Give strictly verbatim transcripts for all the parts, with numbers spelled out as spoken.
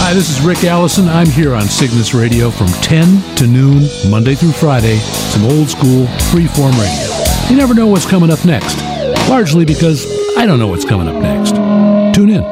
Hi, this is Rick Allison. I'm here on Cygnus Radio from ten to noon, Monday through Friday. Some old school, freeform radio. You never know what's coming up next, largely because I don't know what's coming up next. Tune in.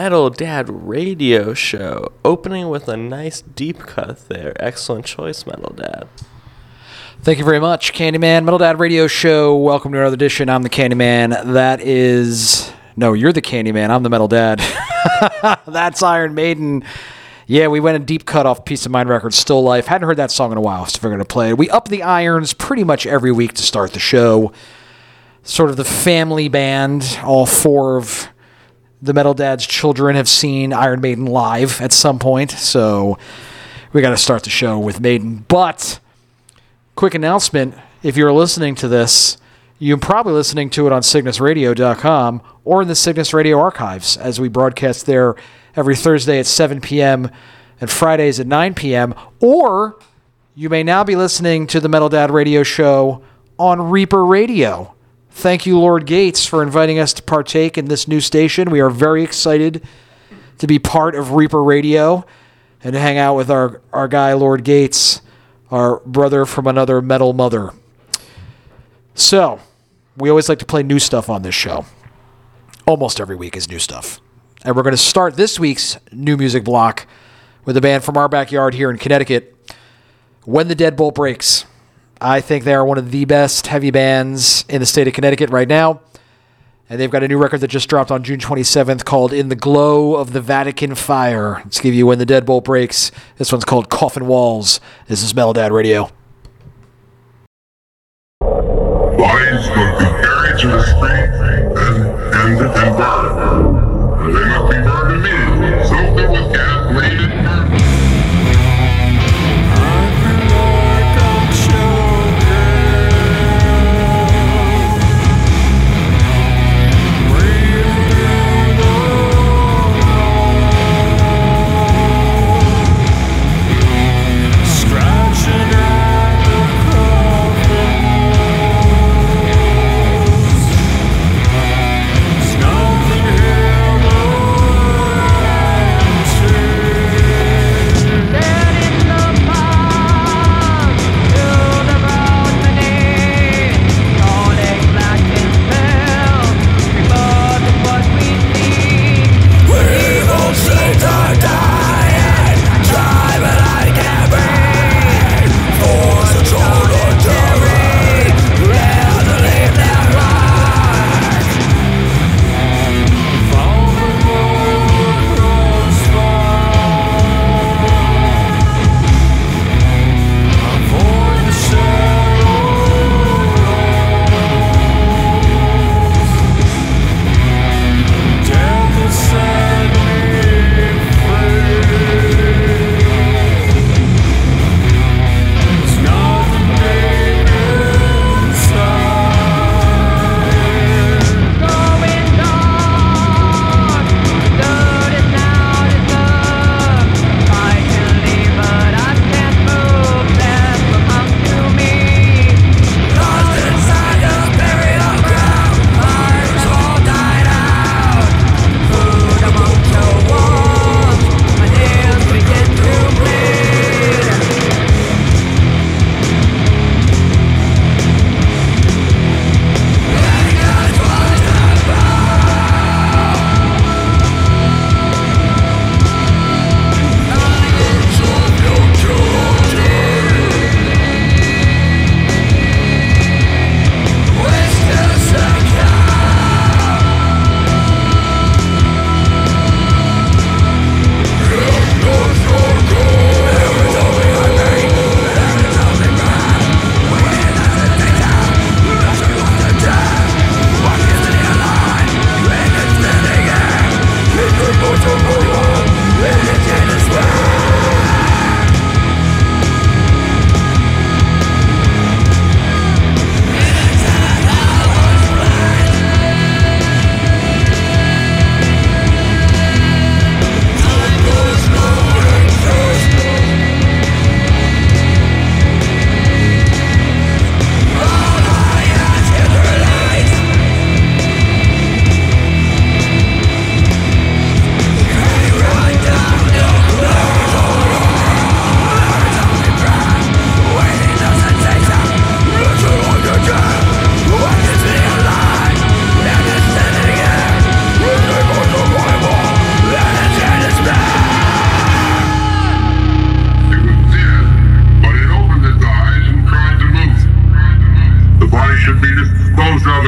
Metal Dad Radio Show, opening with a nice deep cut there. Excellent choice, Metal Dad. Thank you very much, Candyman. Metal Dad Radio Show. Welcome to another edition. I'm the Candyman. That is... No, you're the Candyman. I'm the Metal Dad. That's Iron Maiden. Yeah, we went a deep cut off Peace of Mind Records, Still Life. Hadn't heard that song in a while, so we're going to play it. We up the irons pretty much every week to start the show. Sort of the family band. All four of the Metal Dad's children have seen Iron Maiden live at some point, so we got to start the show with Maiden. But, quick announcement, if you're listening to this, you're probably listening to it on Cygnus Radio dot com or in the Cygnus Radio archives, as we broadcast there every Thursday at seven p.m. and Fridays at nine p.m. Or you may now be listening to the Metal Dad Radio Show on Reaper Radio. Thank you, Lord Gates, for inviting us to partake in this new station. We are very excited to be part of Reaper Radio and to hang out with our, our guy, Lord Gates, our brother from another metal mother. So, we always like to play new stuff on this show. Almost every week is new stuff. And we're going to start this week's new music block with a band from our backyard here in Connecticut, When the Deadbolt Breaks. I think they are one of the best heavy bands in the state of Connecticut right now. And they've got a new record that just dropped on June twenty-seventh called In the Glow of the Vatican Fire. Let's give you When the Deadbolt Breaks. This one's called Coffin Walls. This is Metal Dad Radio. Bodies must be carried to the street and, and, and burned. They must be burned immediately. Something with gas laid and burned. Smoking hell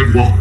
sounded well.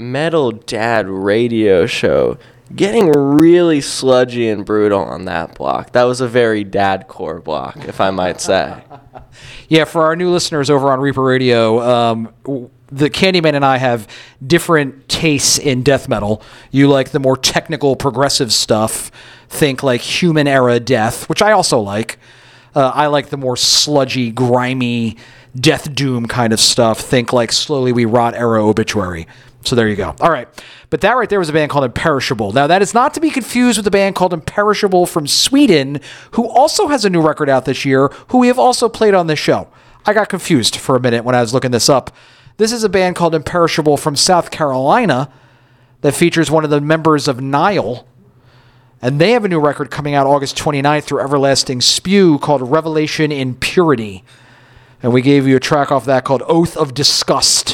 Metal Dad radio show. Getting really sludgy and brutal on that block. That was a very dadcore block, if I might say. Yeah, for our new listeners over on Reaper Radio, um, the Candyman and I have different tastes in death metal. You like the more technical, progressive stuff. Think like Human Era Death, which I also like. Uh, I like the more sludgy, grimy, Death Doom kind of stuff. Think like Slowly We Rot Era Obituary. So there you go. All right. But that right there was a band called Imperishable. Now, that is not to be confused with a band called Imperishable from Sweden, who also has a new record out this year, who we have also played on this show. I got confused for a minute when I was looking this up. This is a band called Imperishable from South Carolina that features one of the members of Nile. And they have a new record coming out August twenty-ninth through Everlasting Spew called Revelation in Purity. And we gave you a track off that called Oath of Disgust.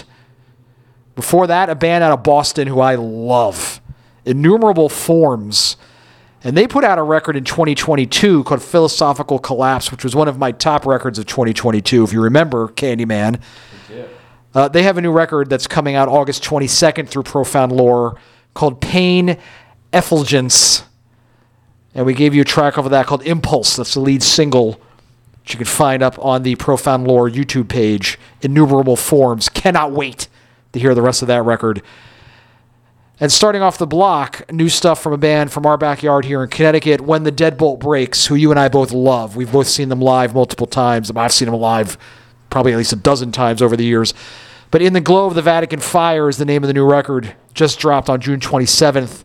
Before that, a band out of Boston who I love, Innumerable Forms. And they put out a record in twenty twenty-two called Philosophical Collapse, which was one of my top records of twenty twenty-two, if you remember, Candyman. Uh, they have a new record that's coming out August twenty-second through Profound Lore called Pain Effulgence. And we gave you a track over that called Impulse. That's the lead single, which you can find up on the Profound Lore YouTube page. Innumerable Forms. Cannot wait to hear the rest of that record. And starting off the block, new stuff from a band from our backyard here in Connecticut, When the Deadbolt Breaks, who you and I both love. We've both seen them live multiple times. I've seen them live probably at least a dozen times over the years. But In the Glow of the Vatican Fire is the name of the new record. Just dropped on June twenty-seventh.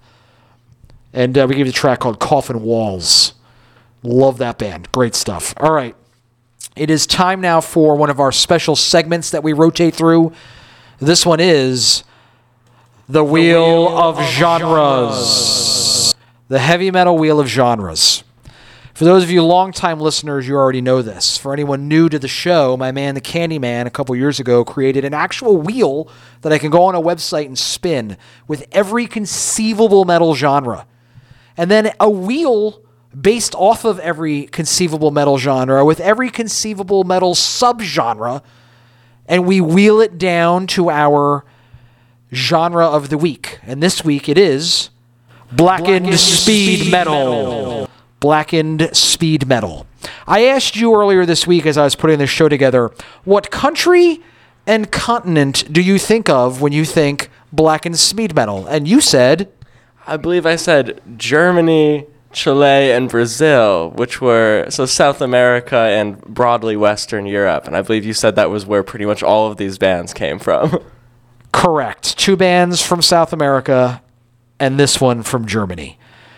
And uh, we gave you a track called Coffin Walls. Love that band. Great stuff. All right. It is time now for one of our special segments that we rotate through. This one is The Wheel, the wheel of, of genres. genres. The heavy metal wheel of genres. For those of you longtime listeners, you already know this. For anyone new to the show, my man, the Candyman, a couple years ago, created an actual wheel that I can go on a website and spin with every conceivable metal genre. And then a wheel based off of every conceivable metal genre with every conceivable metal subgenre, and we wheel it down to our genre of the week. And this week it is Blackened, Blackened Speed, Speed Metal. metal. Blackened Speed Metal. I asked you earlier this week as I was putting this show together, what country and continent do you think of when you think Blackened Speed Metal? And you said... I believe I said Germany, Chile, and Brazil, which were, so South America and broadly Western Europe. And I believe you said that was where pretty much all of these bands came from. Correct. Two bands from South America and this one from Germany.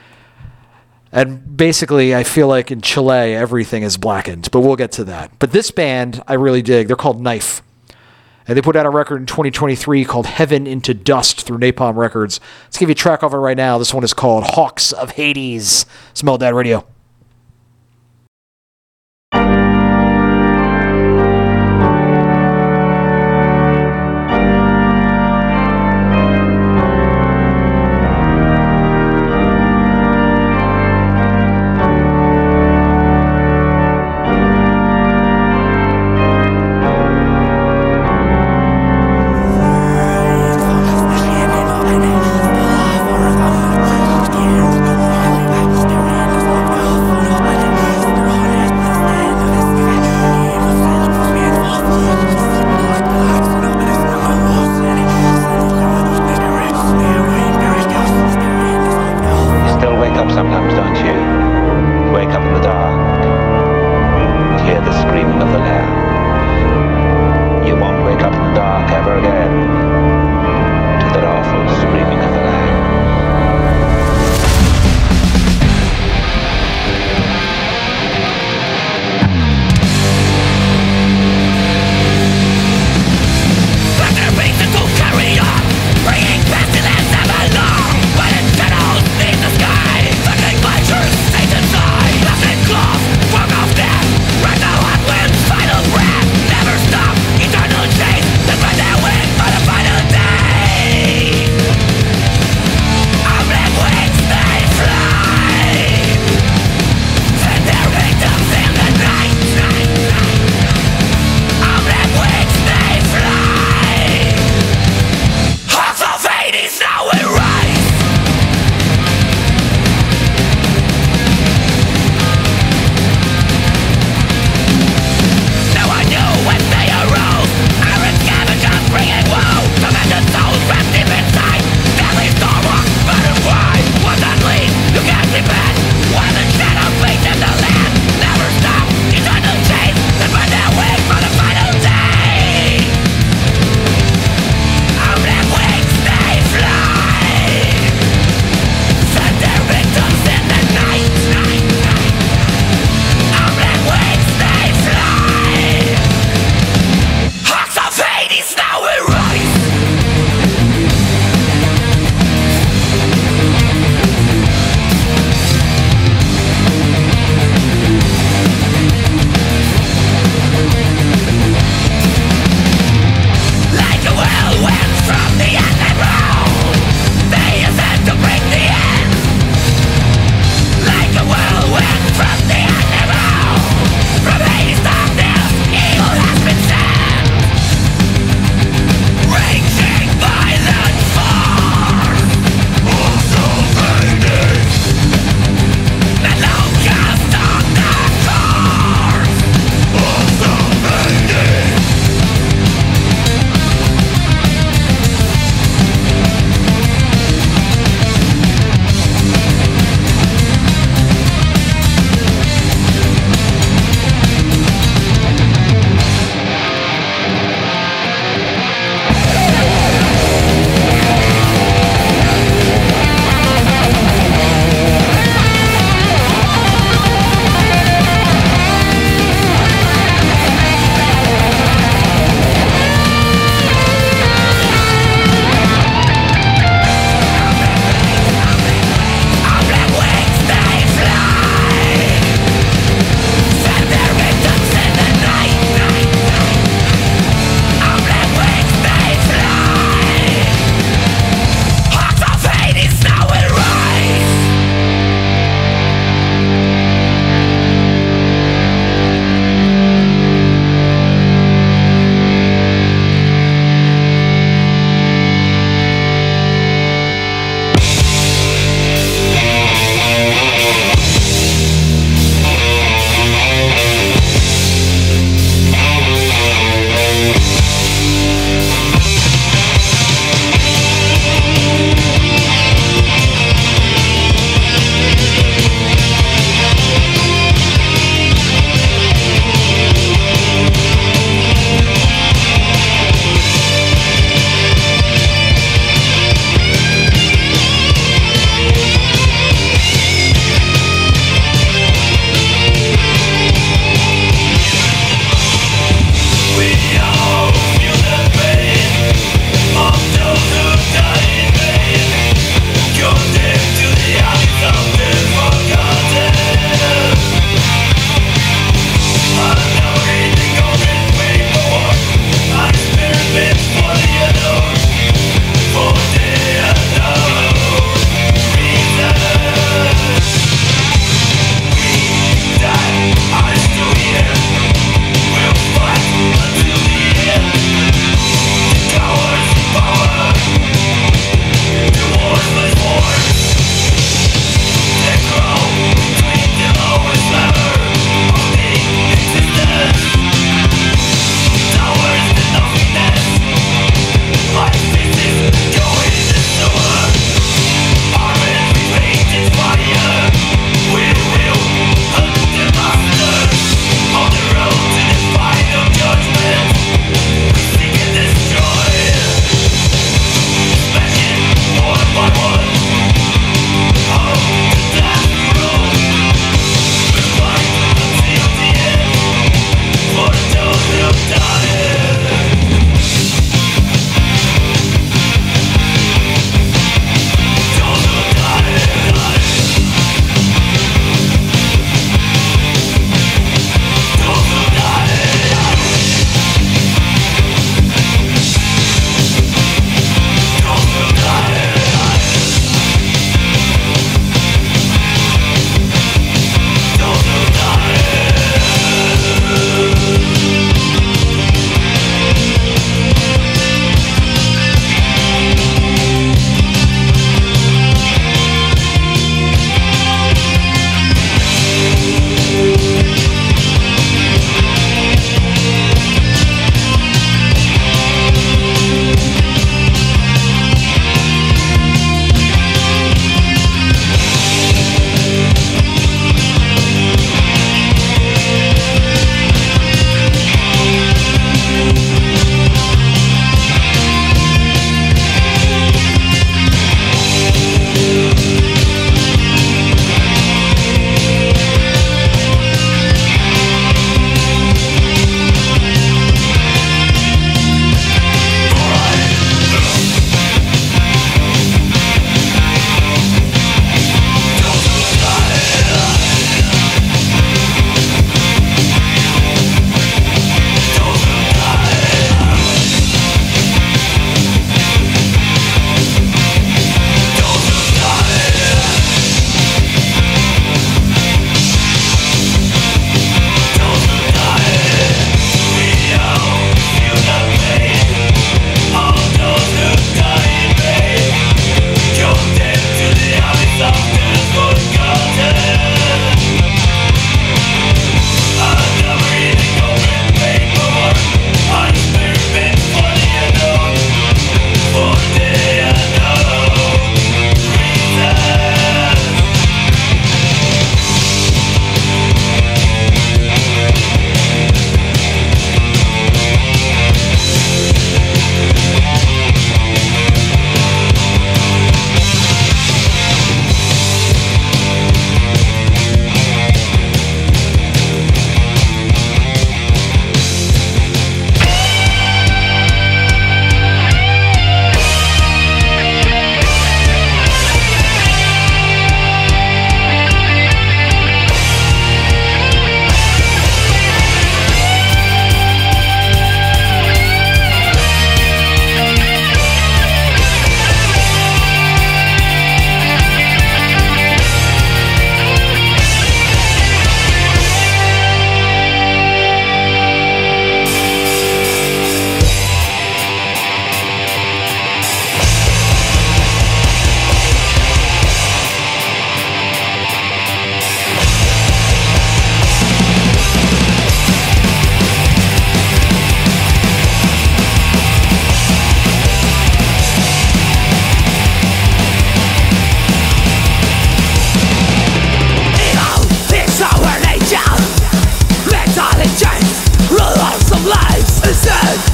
And basically, I feel like in Chile, everything is blackened, but we'll get to that. But this band, I really dig. They're called Knife. And they put out a record in twenty twenty-three called Heaven into Dust through Napalm Records. Let's give you a track of it right now. This one is called Hawks of Hades. It's Metal Dad Radio.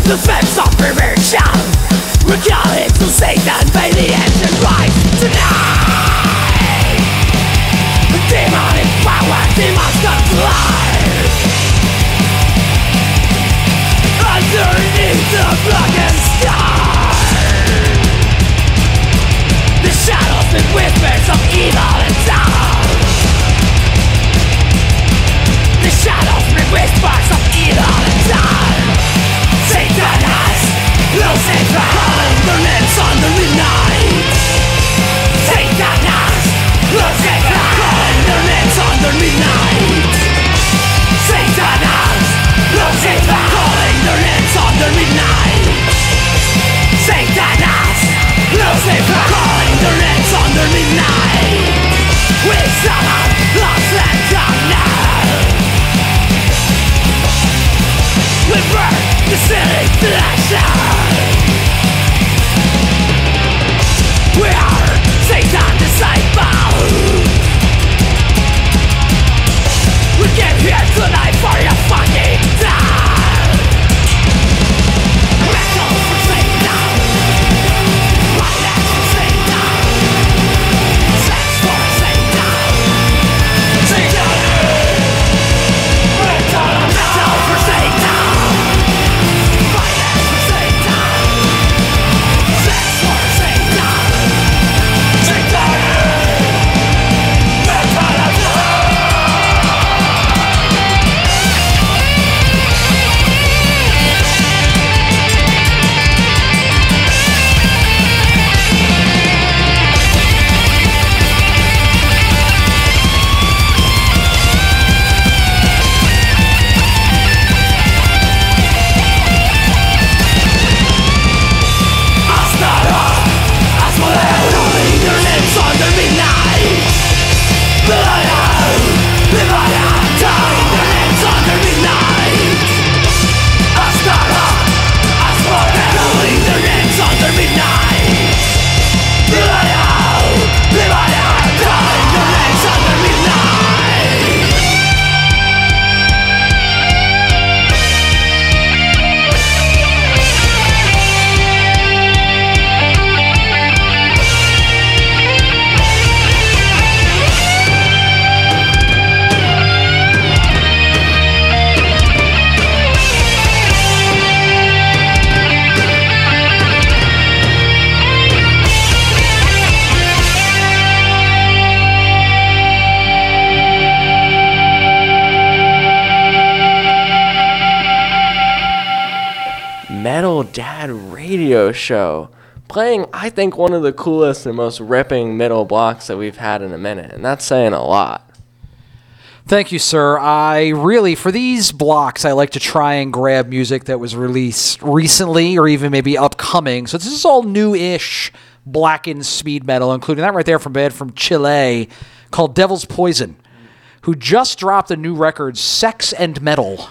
The fence of prevention, we're calling to Satan by the engine right tonight. The demonic power, demons come to life. Underneath the broken sky, the shadows with whispers of evil and doubt. The shadows with whispers of evil and doubt. Satan has Lucifer calling their names under midnight. Satan has Lucifer calling their names under midnight. Satan has Lucifer calling their names under midnight. Satan has Lucifer calling their names under midnight. We summon lost and gone now. We burn the city to ashes. We are Satan disciples. We came here tonight for your fucking death. Metal for Satan, violence for Satan, sex for Satan, Satan. Metal, metal for Satan, violence for Satan, sex for Satan, Satan. Metal Dad Radio Show, playing, I think, one of the coolest and most ripping middle blocks that we've had in a minute, and that's saying a lot. Thank you, sir. I really, for these blocks, I like to try and grab music that was released recently or even maybe upcoming. So this is all new-ish blackened speed metal, including that right there from band from Chile called Devil's Poison, who just dropped a new record, Sex and Metal,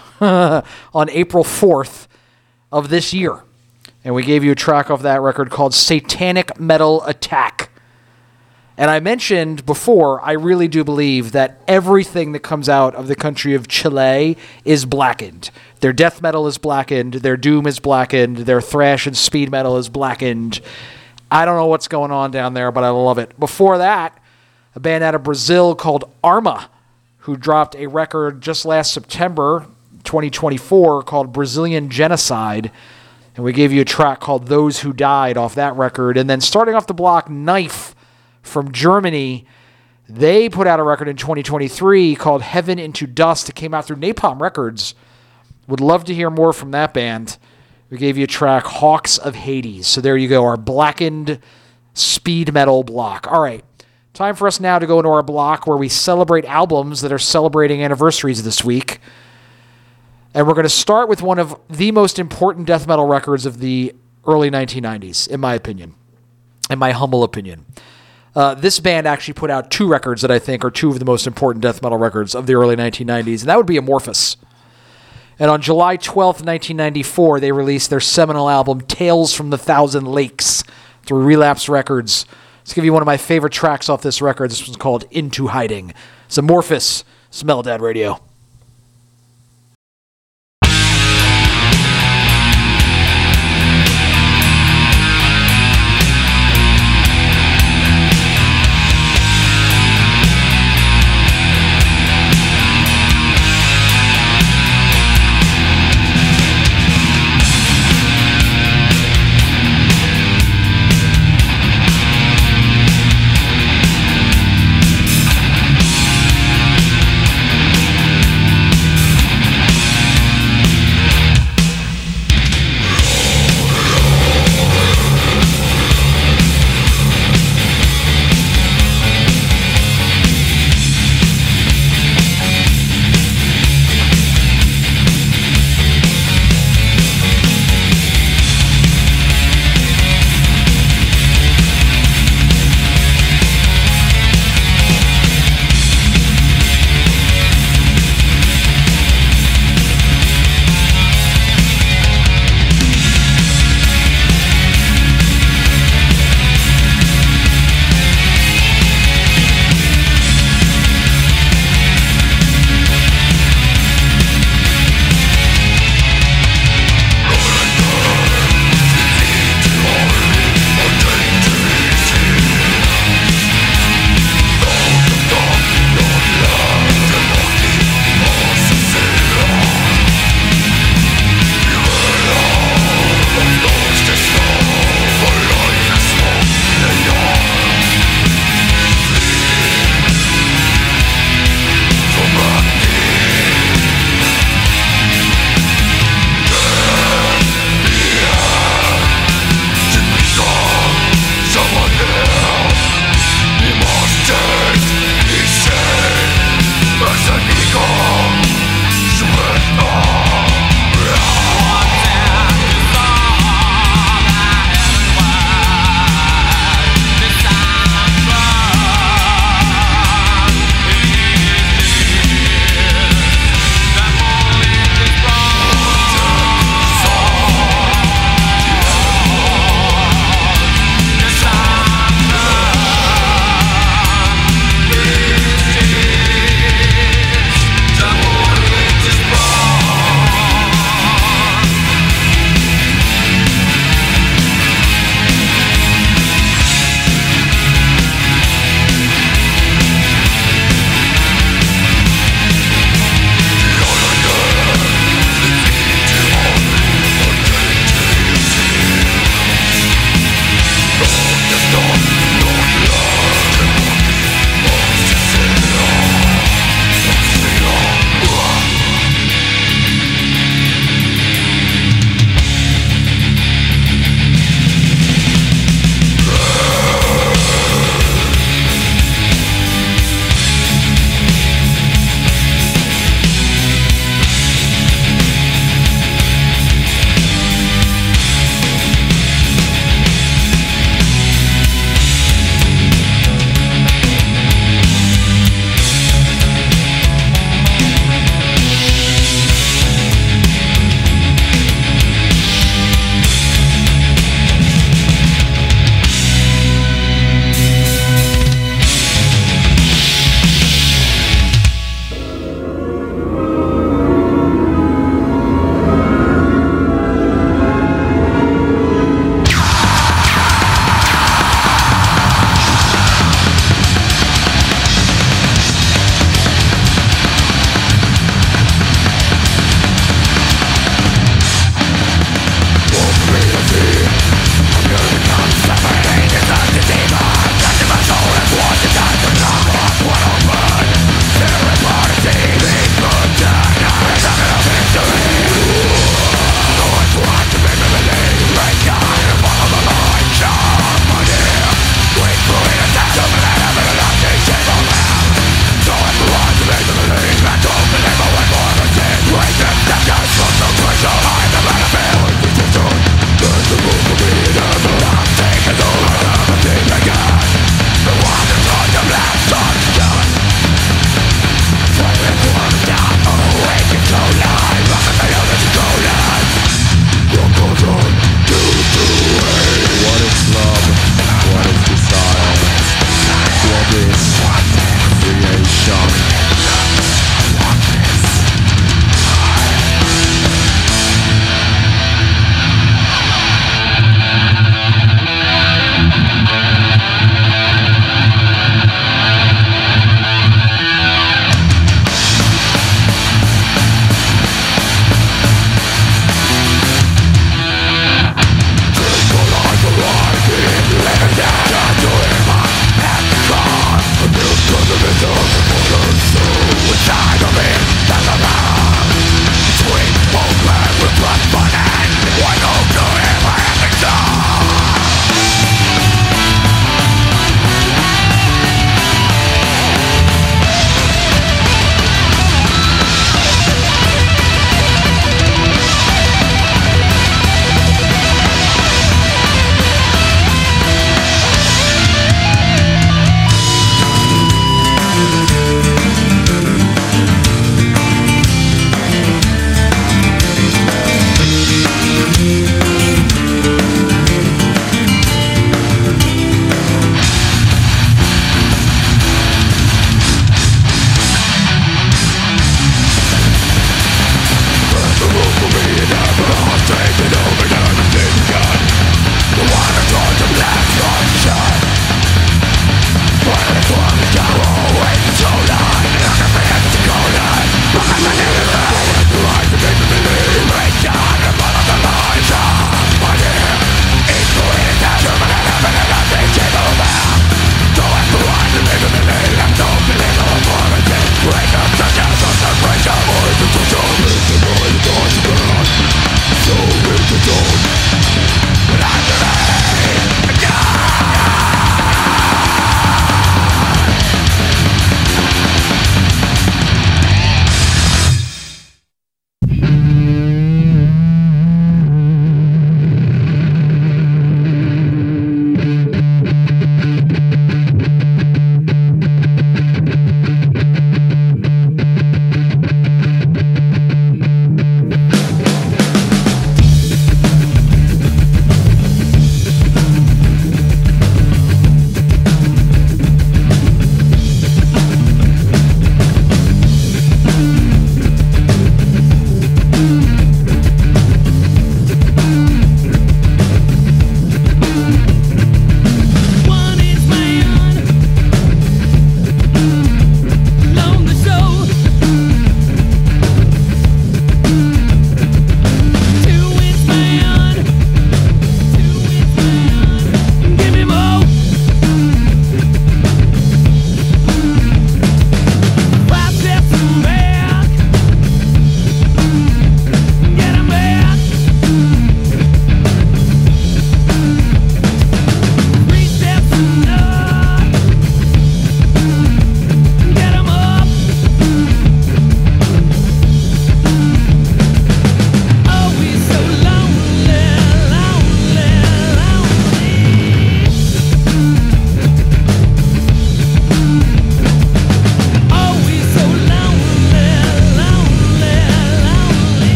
on April fourth of this year. And we gave you a track off that record called Satanic Metal Attack. And I mentioned before, I really do believe that everything that comes out of the country of Chile is blackened. Their death metal is blackened, their doom is blackened, their thrash and speed metal is blackened. I don't know what's going on down there, but I love it. Before that, a band out of Brazil called Arma, who dropped a record just last September twenty twenty-four called Brazilian Genocide. And we gave you a track called Those Who Died off that record. And then starting off the block, Knife from Germany. They put out a record in twenty twenty-three called Heaven Into Dust. It came out through Napalm Records. Would love to hear more from that band. We gave you a track, Hawks of Hades. So there you go, our blackened speed metal block. All right, time for us now to go into our block where we celebrate albums that are celebrating anniversaries this week. And we're going to start with one of the most important death metal records of the early nineteen nineties, in my opinion, in my humble opinion. Uh, this band actually put out two records that I think are two of the most important death metal records of the early nineteen nineties, and that would be Amorphous. And on July twelfth, nineteen ninety-four, they released their seminal album, Tales from the Thousand Lakes, through Relapse Records. Let's give you one of my favorite tracks off this record. This one's called Into Hiding. It's Amorphous, Smell Dad Radio.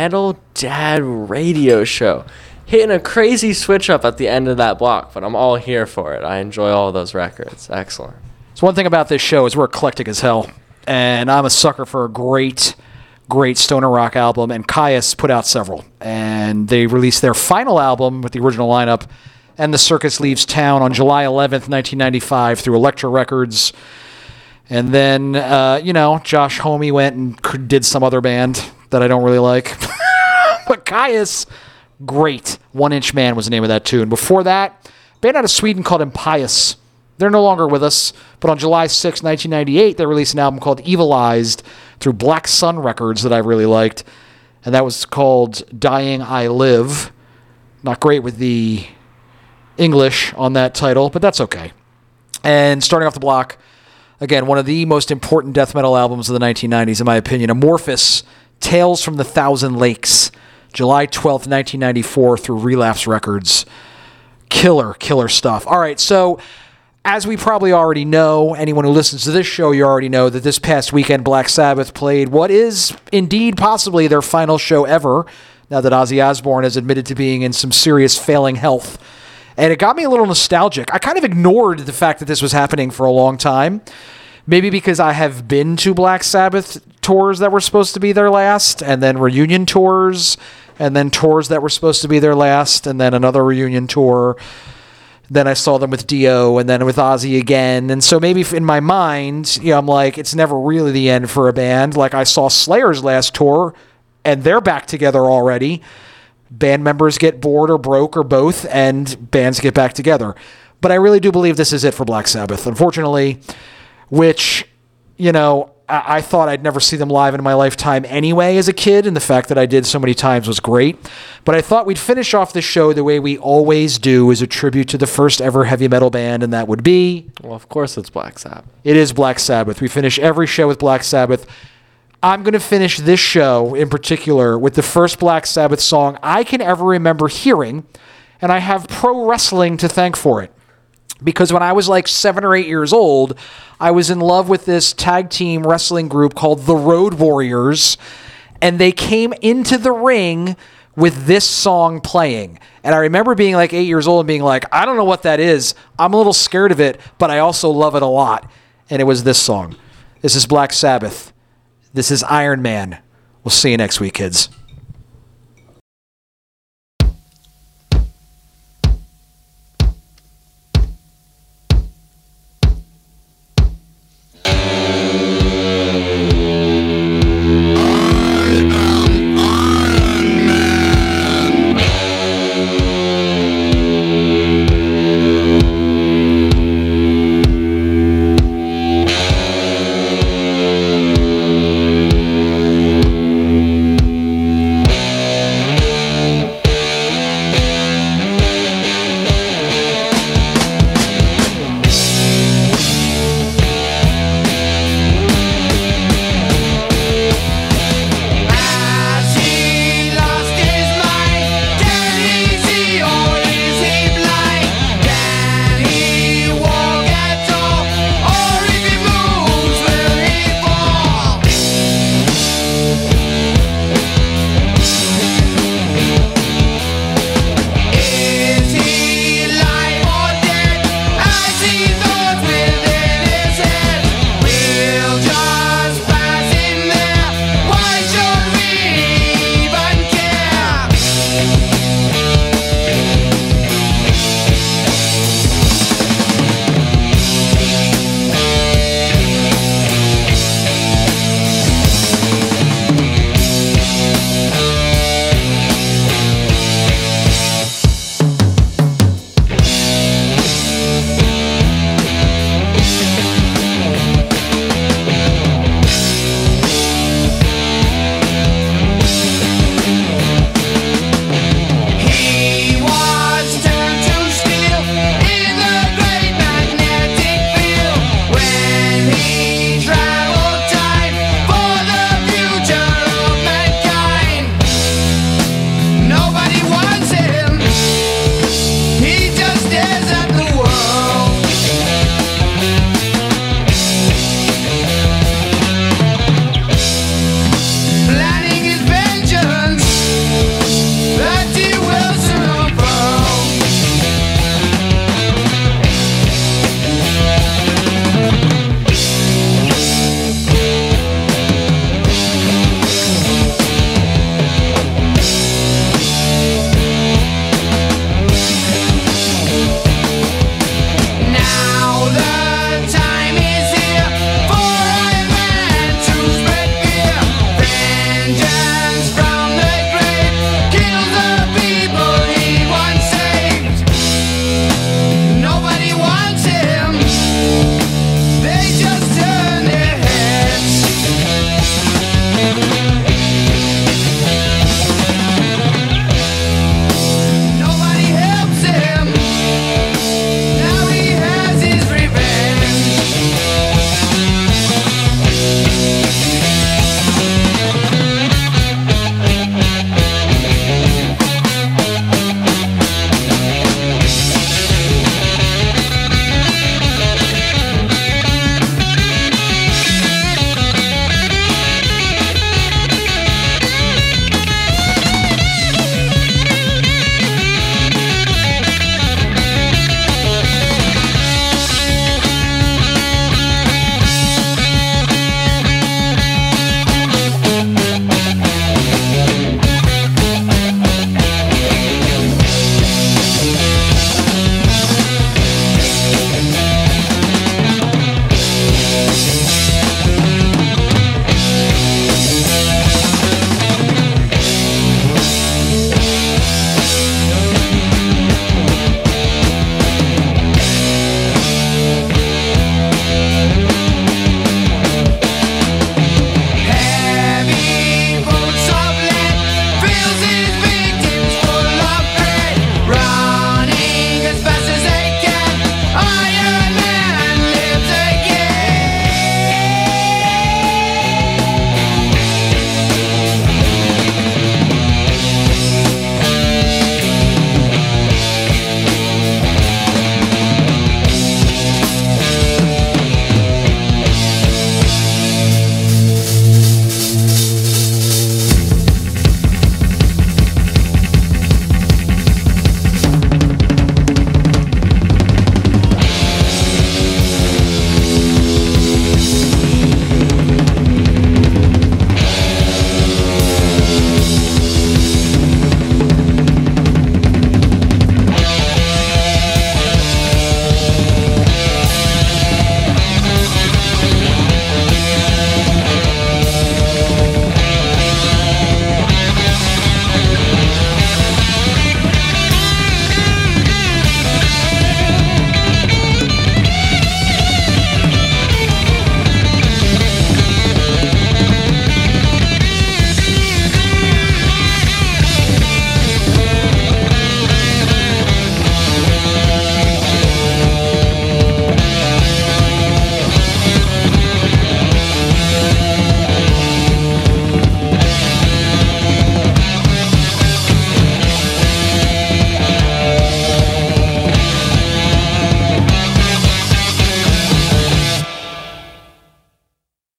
Metal Dad Radio Show. Hitting a crazy switch up at the end of that block, but I'm all here for it. I enjoy all those records. Excellent. So one thing about this show is we're eclectic as hell, and I'm a sucker for a great, great stoner rock album, and Kyuss put out several. And they released their final album with the original lineup, And the Circus Leaves Town, on July eleventh, nineteen ninety-five through Elektra Records. And then, uh, you know, Josh Homme went and did some other band that I don't really like. But Kyuss, great. One Inch Man was the name of that tune. Before that, a band out of Sweden called Impious. They're no longer with us, but on July sixth, nineteen ninety-eight, they released an album called Evilized through Black Sun Records that I really liked. And that was called Dying I Live. Not great with the English on that title, but that's okay. And starting off the block, again, one of the most important death metal albums of the nineteen nineties, in my opinion, Amorphous, Tales from the Thousand Lakes, July twelfth, nineteen ninety-four, through Relapse Records. Killer, killer stuff. All right, so as we probably already know, anyone who listens to this show, you already know that this past weekend Black Sabbath played what is indeed possibly their final show ever, now that Ozzy Osbourne has admitted to being in some serious failing health. And it got me a little nostalgic. I kind of ignored the fact that this was happening for a long time. Maybe because I have been to Black Sabbath tours that were supposed to be their last, and then reunion tours, and then tours that were supposed to be their last, and then another reunion tour. Then I saw them with Dio, and then with Ozzy again. And so maybe in my mind, you know, I'm like, it's never really the end for a band. Like I saw Slayer's last tour, and they're back together already. Band members get bored or broke or both, and bands get back together. But I really do believe this is it for Black Sabbath, unfortunately, which, you know, I, I thought I'd never see them live in my lifetime anyway as a kid, and the fact that I did so many times was great. But I thought we'd finish off the show the way we always do, as a tribute to the first ever heavy metal band, and that would be... Well, of course it's Black Sabbath. It is Black Sabbath. We finish every show with Black Sabbath. I'm going to finish this show in particular with the first Black Sabbath song I can ever remember hearing, and I have pro wrestling to thank for it. Because when I was like seven or eight years old, I was in love with this tag team wrestling group called the Road Warriors, and they came into the ring with this song playing. And I remember being like eight years old and being like, I don't know what that is. I'm a little scared of it, but I also love it a lot. And it was this song. This is Black Sabbath. This is Iron Man. We'll see you next week, kids.